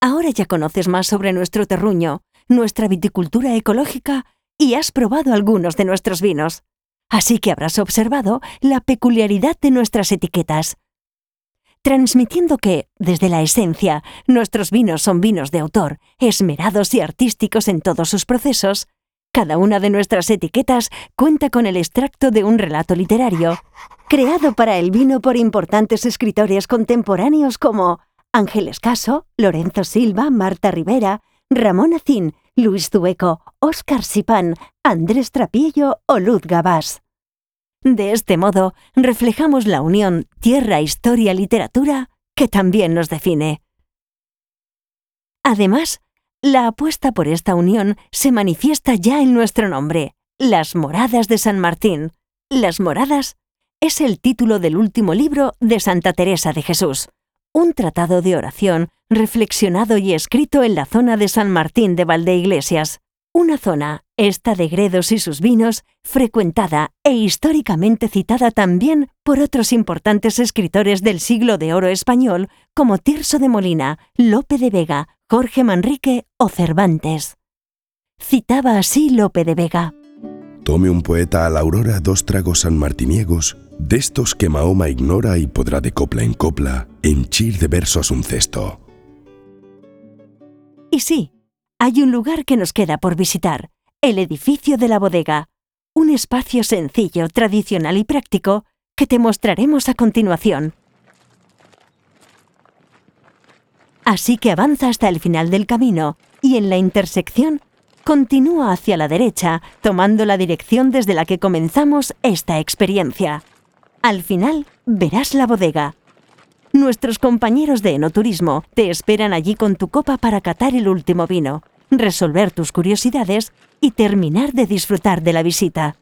Ahora ya conoces más sobre nuestro terruño, nuestra viticultura ecológica y has probado algunos de nuestros vinos. Así que habrás observado la peculiaridad de nuestras etiquetas, transmitiendo que, desde la esencia, nuestros vinos son vinos de autor, esmerados y artísticos en todos sus procesos. Cada una de nuestras etiquetas cuenta con el extracto de un relato literario, creado para el vino por importantes escritores contemporáneos como Ángeles Caso, Lorenzo Silva, Marta Rivera, Ramón Acín, Luis Zueco, Óscar Sipán, Andrés Trapiello o Luz Gabás. De este modo, reflejamos la unión tierra, historia, literatura que también nos define. Además, la apuesta por esta unión se manifiesta ya en nuestro nombre, Las Moradas de San Martín. Las Moradas es el título del último libro de Santa Teresa de Jesús, un tratado de oración reflexionado y escrito en la zona de San Martín de Valdeiglesias, una zona, esta de Gredos y sus vinos, frecuentada e históricamente citada también por otros importantes escritores del siglo de oro español como Tirso de Molina, Lope de Vega, Jorge Manrique o Cervantes. Citaba así Lope de Vega: Tome un poeta a la aurora 2 tragos sanmartiniegos, destos que Mahoma ignora y podrá de copla en copla henchir de versos un cesto. Y sí, hay un lugar que nos queda por visitar, el edificio de la bodega, un espacio sencillo, tradicional y práctico que te mostraremos a continuación. Así que avanza hasta el final del camino y en la intersección continúa hacia la derecha, tomando la dirección desde la que comenzamos esta experiencia. Al final verás la bodega. Nuestros compañeros de enoturismo te esperan allí con tu copa para catar el último vino, resolver tus curiosidades y terminar de disfrutar de la visita.